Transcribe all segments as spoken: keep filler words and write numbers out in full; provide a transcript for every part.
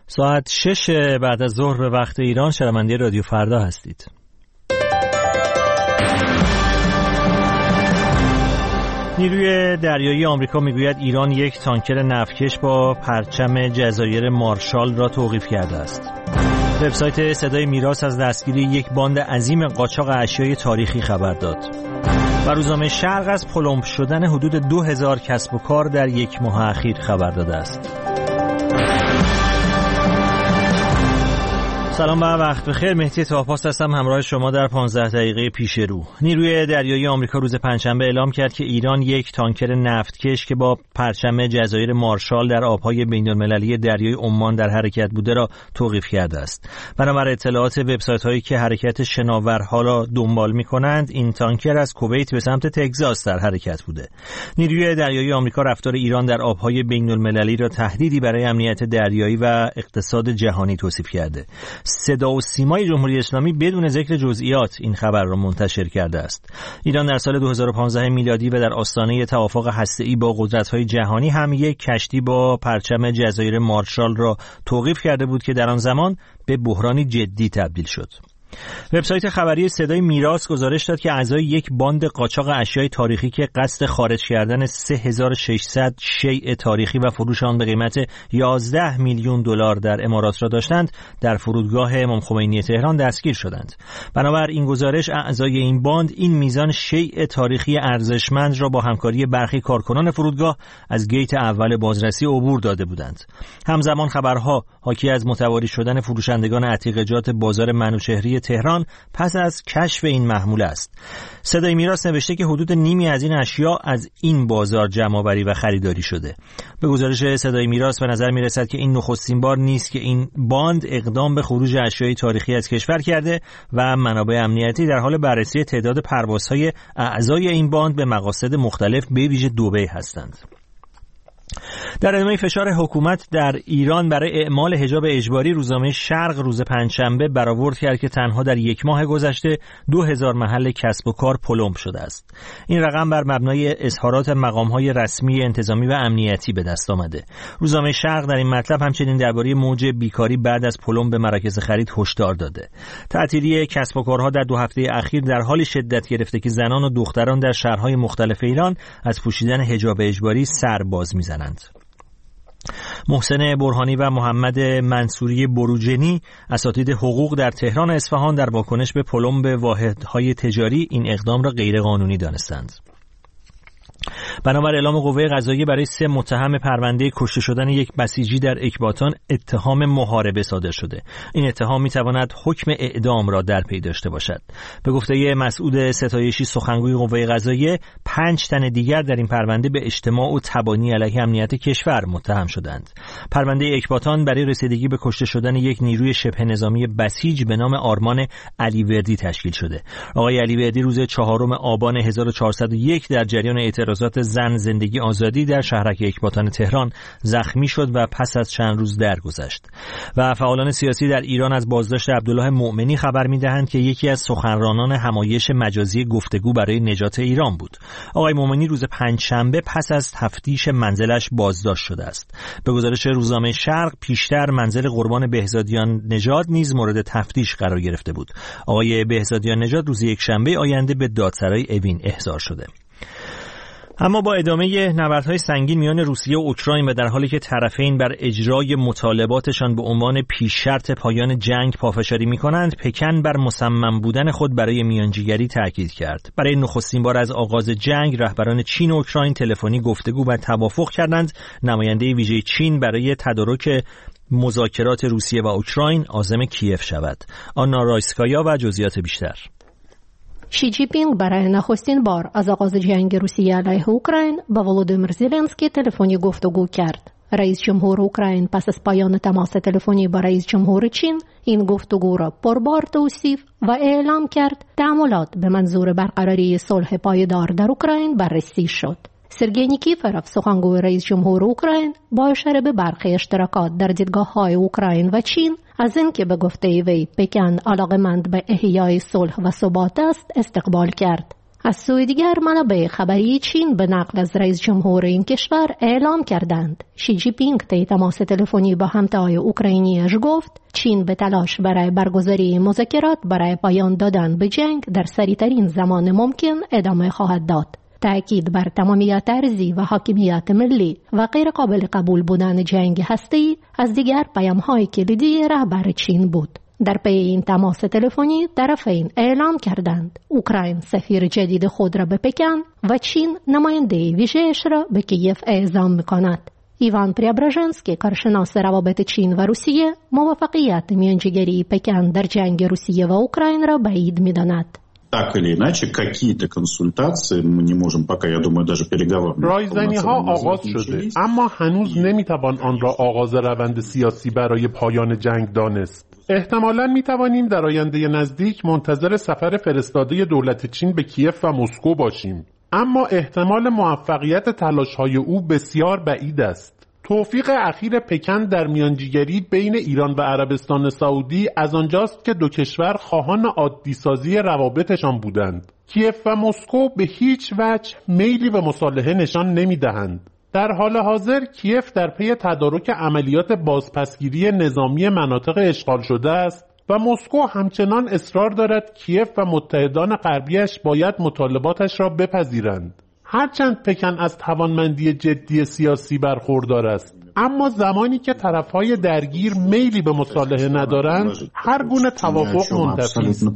ساعت شش بعد از ظهر به وقت ایران، شنونده رادیو فردا هستید. نیروی دریایی آمریکا میگوید ایران یک تانکر نفتکش با پرچم جزایر مارشال را توقیف کرده است. وبسایت صدای میراث از دستگیری یک باند عظیم قاچاق اشیای تاریخی خبر داد. و روزنامه شرق از پلمب شدن حدود دو هزار کسب و کار در یک ماه اخیر خبر داده است. سلام و وقت بخیر. مهدی طاه‌پاس هستم همراه شما در پانزده دقیقه پیش رو. نیروی دریایی آمریکا روز پنجشنبه اعلام کرد که ایران یک تانکر نفتکش که با پرچم جزایر مارشال در آبهای بین‌المللی دریای عمان در حرکت بوده را توقیف کرده است. بنابر اطلاعات وبسایت‌هایی که حرکت شناورها را دنبال می‌کنند، این تانکر از کویت به سمت تگزاس در حرکت بوده. نیروی دریایی آمریکا رفتار ایران در آبهای بین‌المللی را تهدیدی برای امنیت دریایی و اقتصاد جهانی توصیف کرده. صدا و سیمای جمهوری اسلامی بدون ذکر جزئیات این خبر را منتشر کرده است. ایران در سال دو هزار و پانزده میلادی و در آستانه توافق هسته‌ای با قدرت‌های جهانی هم یک کشتی با پرچم جزایر مارشال را توقیف کرده بود که در آن زمان به بحرانی جدی تبدیل شد. وبسایت خبری صدای میراث گزارش داد که اعضای یک باند قاچاق اشیای تاریخی که قصد خارج کردن سه هزار و ششصد شیء تاریخی و فروش آن به قیمت یازده میلیون دلار در امارات را داشتند، در فرودگاه امام خمینی تهران دستگیر شدند. بنابر این گزارش اعضای این باند این میزان شیء تاریخی ارزشمند را با همکاری برخی کارکنان فرودگاه از گیت اول بازرسی عبور داده بودند. همزمان خبرها حاکی از متواری شدن فروشندگان عتیقجات بازار منوچهری تهران پس از کشف این محموله است. صدای میراث نوشته که حدود نیمی از این اشیا از این بازار جمع‌آوری و خریداری شده. به گزارش صدای میراث به نظر میرسد که این نخستین بار نیست که این باند اقدام به خروج اشیای تاریخی از کشور کرده و منابع امنیتی در حال بررسی تعداد پروازهای اعضای این باند به مقاصد مختلف به ویژه دبی هستند. در ادامه فشار حکومت در ایران برای اعمال حجاب اجباری، روزنامه شرق روز پنجشنبه برآورد کرد که تنها در یک ماه گذشته دو هزار محل کسب و کار پلمب شده است. این رقم بر مبنای اظهارات مقام‌های رسمی انتظامی و امنیتی به دست آمده. روزنامه شرق در این مطلب همچنین درباره موج بیکاری بعد از پلمب به مراکز خرید هشدار داده. تعطیلی کسب و کارها در دو هفته اخیر در حال شدت گرفته که زنان و دختران در شهرهای مختلف ایران از پوشیدن حجاب اجباری سر باز می‌زنند. محسن برهانی و محمد منصوری بروجنی، اساتید حقوق در تهران و اصفهان، در واکنش به پلمب واحدهای تجاری این اقدام را غیرقانونی دانستند. بنابر اعلام قوه قضاییه برای سه متهم پرونده کشته شدن یک بسیجی در اکباتان اتهام محاربه صادر شده. این اتهام میتواند حکم اعدام را در پی داشته باشد. به گفته مسعود ستایشی، سخنگوی قوه قضاییه، پنج تن دیگر در این پرونده به اجتماع و تبانی علیه امنیت کشور متهم شدند. پرونده اکباتان برای رسیدگی به کشته شدن یک نیروی شبه نظامی بسیج به نام آرمان علیوردی تشکیل شده. آقای علیوردی روز چهارم آبان هزار و چهارصد و یک در جریان اعتراضات زن زندگی آزادی در شهرک اکباتان تهران زخمی شد و پس از چند روز درگذشت. و فعالان سیاسی در ایران از بازداشت عبدالله مؤمنی خبر می‌دهند که یکی از سخنرانان همایش مجازی گفتگو برای نجات ایران بود. آقای مؤمنی روز پنجشنبه پس از تفتیش منزلش بازداشت شده است. به گزارش روزنامه شرق، پیشتر منزل قربان بهزادیان نژاد نیز مورد تفتیش قرار گرفته بود. آقای بهزادیان نژاد روز یکشنبه آینده به دادسرای اوین احضار شده. اما با ادامه نبردهای سنگین میان روسیه و اوکراین و در حالی که طرفین بر اجرای مطالباتشان به عنوان پیش شرط پایان جنگ پافشاری می‌کنند، پکن بر مصمم بودن خود برای میانجیگری تاکید کرد. برای نخستین بار از آغاز جنگ، رهبران چین و اوکراین تلفنی گفتگو و توافق کردند نماینده ویژه چین برای تدارک مذاکرات روسیه و اوکراین عازم کیف شود. آنا رایسکایا و جزئیات بیشتر. شی جی پینگ برای نخستین بار از آغاز جنگ روسیه علیه اوکراین با ولودیمیر زلنسکی تلفنی گفتگو کرد. رئیس جمهور اوکراین پس از پایان تماس تلفنی با رئیس جمهور چین این گفتگو را پربار توصیف و اعلام کرد تعاملات به منظور برقراری صلح پایدار در اوکراین بررسی شد. سرگئی نیکیفروف، سخنگوی رئیس جمهور اوکراین، با اشاره به برخی اشتراکات در دیدگاه‌های اوکراین و چین از اینکه به گفته وی پکن علاقه‌مند به احیای صلح و ثبات است استقبال کرد. از سوی دیگر منابع خبری چین به نقل از رئیس جمهور این کشور اعلام کردند شی جی پینگ طی تماس تلفنی با همتای اوکراینیش گفت چین به تلاش برای برگزاری مذاکرات برای پایان دادن به جنگ در سریعترین زمان ممکن ادامه خواهد داد. تأکید بر تمامیت ارضی و حاکمیت ملی و غیر قابل قبول بودن جنگ هسته‌ای از دیگر پیام‌های کلیدی رهبر چین بود. در پی این تماس تلفنی طرفین اعلام کردند اوکراین سفیر جدید خود را به پکن و چین نماینده ویژه‌اش را به کیف اعزام می‌کند. ایوان پریابراژنسکی کارشناس روابط چین و روسیه موفقیت میانجیگری پکن در جنگ روسیه و اوکراین را بعید می‌داند. Так или иначе, какие-то консультации мы не можем пока, я думаю, даже переговорные. رایزنی‌ها آغاز شده، اما هنوز نمیتوان آن را آغاز روند سیاسی برای پایان جنگ دانست. احتمالاً میتوانیم در آینده نزدیک منتظر سفر فرستاده دولت چین به کیف و مسکو باشیم، اما احتمال موفقیت تلاش‌های او بسیار بعید است. توفیق اخیر پکن در میانجیگری بین ایران و عربستان سعودی از آنجاست که دو کشور خواهان عادی‌سازی روابطشان بودند. کیف و مسکو به هیچ وجه میلی به مصالحه نشان نمی‌دهند. در حال حاضر کیف در پی تدارک عملیات بازپسگیری نظامی مناطق اشغال شده است و مسکو همچنان اصرار دارد کیف و متحدان غربیش باید مطالباتش را بپذیرند. هرچند پکن از توانمندی جدی سیاسی برخوردار است، اما زمانی که طرفهای درگیر میلی به مصالحه ندارند، هر گونه توافق منتفی است.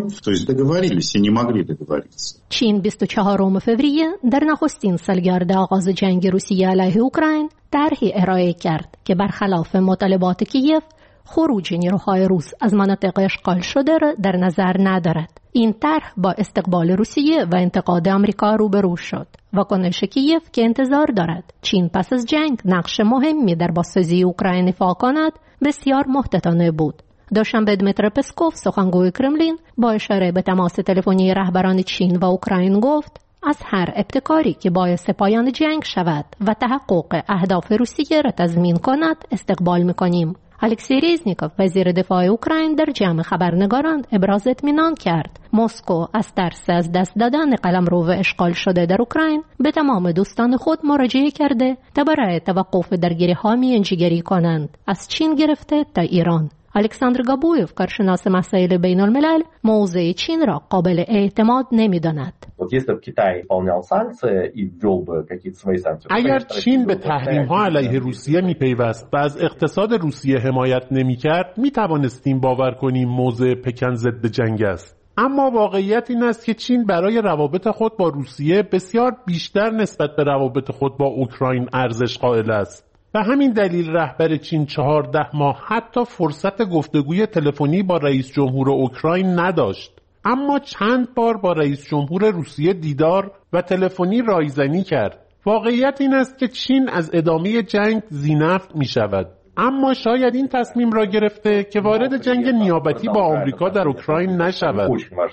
چین بیست و چهارم فوریه در نخستین سالگرد آغاز جنگ روسیه علیه اوکراین طرحی ارائه کرد که برخلاف مطالبات کیف خروج نیروهای روس از مناطق اشغال شده را در نظر ندارد. این طرح با استقبال روسیه و انتقاد آمریکا روبرو شد. واکنش کیف که انتظار دارد چین پس از جنگ نقش مهمی در بازسازی اوکراین ایفا کند بسیار محتاطانه بود. دوشنبه دمیتر پسکوف سخنگوی کرملین با اشاره به تماس تلفنی رهبران چین و اوکراین گفت از هر ابتکاری که باعث پایان جنگ شود و تحقق اهداف روسیه را تضمین کند استقبال می‌کنیم. الکسی ریزنیکوف وزیر دفاع اوکراین در جمع خبرنگاران ابراز اطمینان کرد مسکو از ترس از دست دادن قلمرو اشغال شده در اوکراین به تمام دوستان خود مراجعه کرده تا برای توقف درگیری‌ها میانجیگری کنند، از چین گرفته تا ایران. الکساندر گابویف کارشناس مسائل بین الملل موضع چین را قابل اعتماد نمی‌داند. اگر چین به تحریم‌ها علیه روسیه می‌پیوست و از اقتصاد روسیه حمایت نمی‌کرد، می‌توانستیم باور کنیم موضع پکن ضد جنگ است. اما واقعیت این است که چین برای روابط خود با روسیه بسیار بیشتر نسبت به روابط خود با اوکراین ارزش قائل است. به همین دلیل رهبر چین چهارده ماه حتی فرصت گفتگوی تلفنی با رئیس جمهور اوکراین نداشت، اما چند بار با رئیس جمهور روسیه دیدار و تلفنی رایزنی کرد. واقعیت این است که چین از ادامه جنگ ذی‌نفع می شود، اما شاید این تصمیم را گرفته که وارد جنگ نیابتی با آمریکا در اوکراین نشود.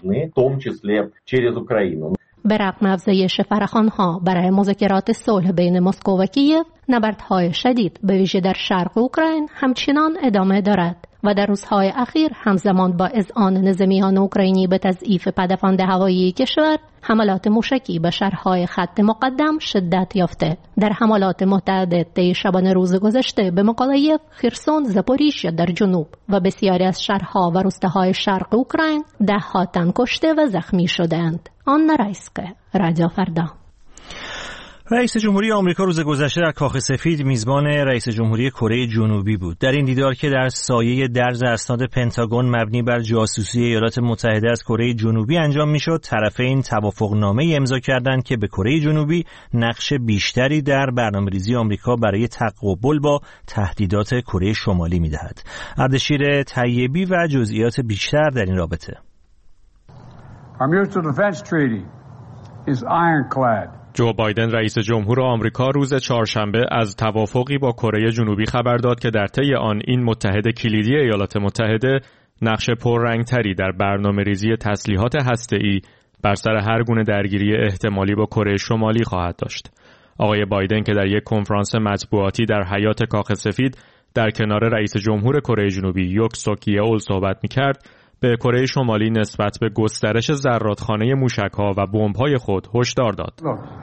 به رغم افزایش فراخوان‌ها برای مذاکرات صلح بین مسکو و کیف، نبردهای شدید به ویژه در شرق اوکراین همچنان ادامه دارد و در روزهای اخیر همزمان با اذعان نظامیان اوکراینی به تضعیف پدافند هوایی کشور، حملات موشکی به شهرهای خط مقدم شدت یافته. در حملات متعدد طی شبانه روز گذشته به مکالایف، خرسون، زاپوریژیا در جنوب و بسیاری از شهرها و روستاهای شرق اوکراین ده‌ها تن کشته و زخمی شدند. آنا رایسکه، رادیو فردا. رئیس جمهوری آمریکا روز گذشته در کاخ سفید میزبان رئیس جمهوری کره جنوبی بود. در این دیدار که در سایه درز اسناد پنتاگون مبنی بر جاسوسی ایالات متحده از کره جنوبی انجام میشد، طرفین توافقنامه‌ای امضا کردند که به کره جنوبی نقش بیشتری در برنامه‌ریزی آمریکا برای تقابل با تهدیدات کره شمالی میدهد. اردشیر طیبی و جزئیات بیشتر در این رابطه. Our mutual defense treaty is ironclad. جو بایدن رئیس جمهور آمریکا روز چهارشنبه از توافقی با کره جنوبی خبر داد که در طی آن این متحد کلیدی ایالات متحده نقش پررنگتری در برنامه‌ریزی تسلیحات هسته‌ای بر سر هر گونه درگیری احتمالی با کره شمالی خواهد داشت. آقای بایدن که در یک کنفرانس مطبوعاتی در حیاط کاخ سفید در کنار رئیس جمهور کره جنوبی یوک سوک یئول صحبت می‌کرد، به کره شمالی نسبت به گسترش زرادخانه موشک‌ها و بمب‌های خود هشدار داد.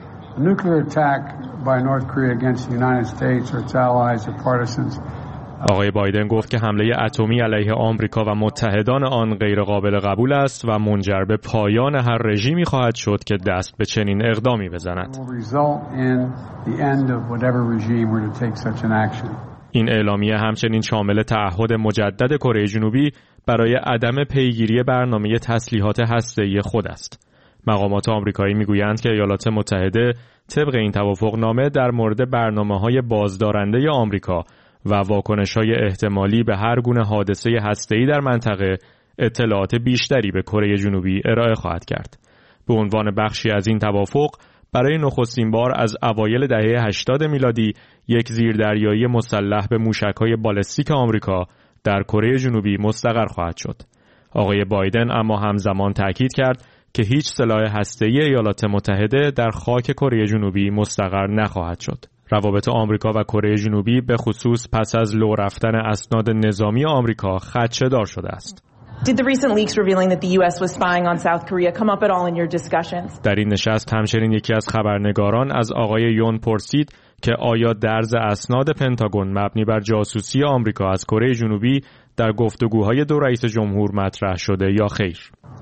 آقای بایدن گفت که حمله اتمی علیه آمریکا و متحدان آن غیرقابل قبول است و منجر به پایان هر رژیمی خواهد شد که دست به چنین اقدامی بزند. این اعلامیه همچنین شامل تعهد مجدد کره جنوبی برای عدم پیگیری برنامه تسلیحات هسته‌ای خود است. مقامات آمریکایی میگویند که ایالات متحده طبق این توافقنامه در مورد برنامه‌های بازدارنده آمریکا و واکنش‌های احتمالی به هر گونه حادثه هسته‌ای در منطقه اطلاعات بیشتری به کره جنوبی ارائه خواهد کرد. به عنوان بخشی از این توافق برای نخستین بار از اوایل دهه هشتاد میلادی یک زیردریایی مسلح به موشک‌های بالستیک آمریکا در کره جنوبی مستقر خواهد شد. آقای بایدن اما همزمان تاکید کرد که هیچ سلاح هسته‌ای ایالات متحده در خاک کره جنوبی مستقر نخواهد شد. روابط آمریکا و کره جنوبی به خصوص پس از لو رفتن اسناد نظامی آمریکا خدشه‌دار شده است. Did the recent leaks revealing that the U S was spying on South Korea come up at all in your discussions? در این نشست همچنین یکی از خبرنگاران از آقای یون پرسید که آیا درز اسناد پنتاگون مبنی بر جاسوسی آمریکا از کره جنوبی در گفتگوهای دو رئیس جمهور مطرح شده یا خیر.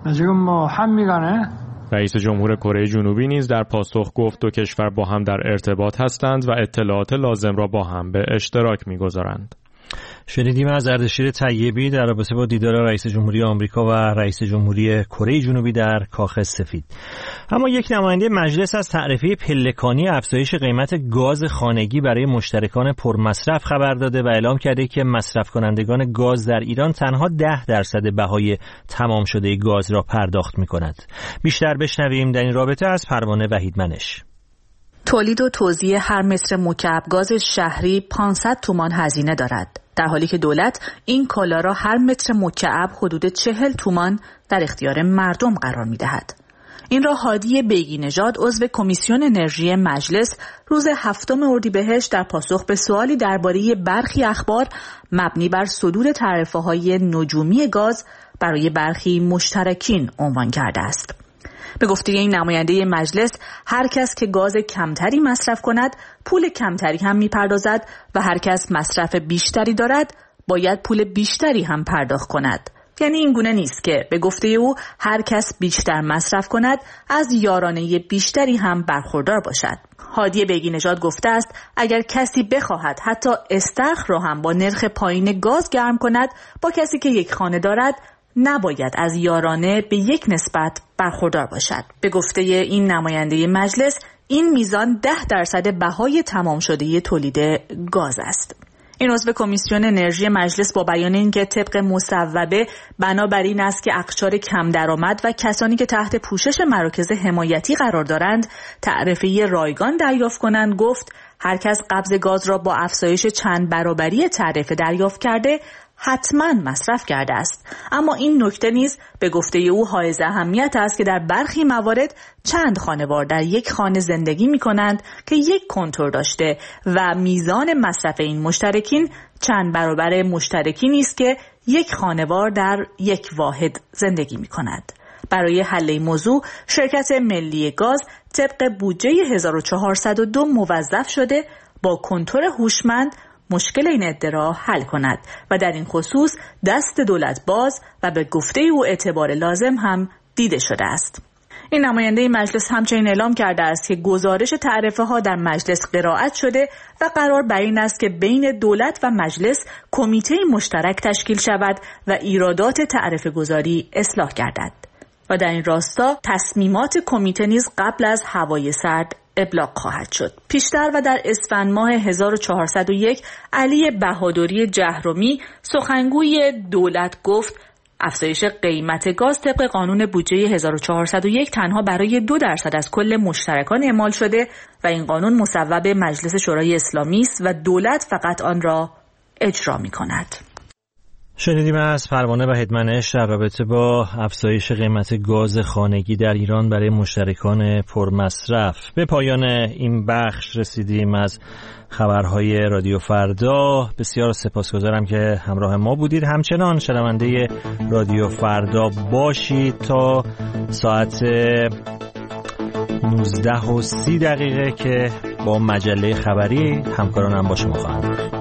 رئیس جمهور کره جنوبی نیز در پاسخ گفت دو کشور با هم در ارتباط هستند و اطلاعات لازم را با هم به اشتراک می‌گذارند. شنیدیم از اردشیر طیبی در رابطه با دیدار رئیس جمهوری آمریکا و رئیس جمهوری کره جنوبی در کاخ سفید. اما یک نماینده مجلس از تعرفه پلکانی افزایش قیمت گاز خانگی برای مشترکان پرمصرف خبر داده و اعلام کرده که مصرف کنندگان گاز در ایران تنها ده درصد بهای تمام شده گاز را پرداخت می‌کند. بیشتر بشنویم در این رابطه از پروانه وحیدمنش. تولید و توزیع هر متر مکعب گاز شهری پانصد تومان هزینه دارد، در حالی که دولت این کالا را هر متر مکعب حدود چهل تومان در اختیار مردم قرار می‌دهد. این را هادی بیگی نژاد عضو کمیسیون انرژی مجلس روز هفتم اردیبهشت در پاسخ به سوالی درباره برخی اخبار مبنی بر صدور تعرفه‌های نجومی گاز برای برخی مشترکین عنوان کرده است. به گفته این نماینده مجلس، هر کس که گاز کمتری مصرف کند پول کمتری هم میپردازد و هر کس مصرف بیشتری دارد باید پول بیشتری هم پرداخت کند. یعنی این گونه نیست که به گفته او هر کس بیشتر مصرف کند از یارانه بیشتری هم برخوردار باشد. هادی بیگی نژاد گفته است اگر کسی بخواهد حتی استخر را هم با نرخ پایین گاز گرم کند با کسی که یک خانه دارد نباید از یارانه به یک نسبت برخوردار باشد. به گفته این نماینده مجلس این میزان ده درصد بهای تمام شده تولید گاز است. این عضو کمیسیون انرژی مجلس با بیان اینکه طبق مصوبه بنابر این است که اقشار کم درآمد و کسانی که تحت پوشش مراکز حمایتی قرار دارند تعرفه رایگان دریافت کنند گفت هر کس قبض گاز را با افزایش چند برابری تعرفه دریافت کرده حتما مصرف کرده است. اما این نکته نیز به گفته او حائز اهمیت است که در برخی موارد چند خانوار در یک خانه زندگی می کنند که یک کنتور داشته و میزان مصرف این مشترکین چند برابر مشترکی است که یک خانوار در یک واحد زندگی می کند. برای حل این موضوع شرکت ملی گاز طبق بودجه هزار و چهارصد و دو موظف شده با کنتور هوشمند مشکل این ادعا حل کند و در این خصوص دست دولت باز و به گفته او اعتبار لازم هم دیده شده است. این نماینده مجلس همچنین اعلام کرده است که گزارش تعرفه ها در مجلس قرائت شده و قرار بر این است که بین دولت و مجلس کمیته مشترک تشکیل شود و ایرادات تعرفه گذاری اصلاح گردد و در این راستا تصمیمات کمیته نیز قبل از هوای سرد ابلاغ خواهد شد. پیشتر و در اسفند ماه هزار و چهارصد و یک علی بهادری جهرمی سخنگوی دولت گفت افزایش قیمت گاز طبق قانون بودجه هزار و چهارصد و یک تنها برای دو درصد از کل مشترکان اعمال شده و این قانون مصوب مجلس شورای اسلامی است و دولت فقط آن را اجرا می کند. شنیدیم از پروانه وحیدمنش در رابطه با افزایش قیمت گاز خانگی در ایران برای مشترکان پرمصرف. به پایان این بخش رسیدیم از خبرهای رادیو فردا. بسیار سپاسگزارم که همراه ما بودید. همچنان شنونده رادیو فردا باشید تا ساعت نوزده و سی دقیقه که با مجله خبری همکارانم با شما خواهم بود.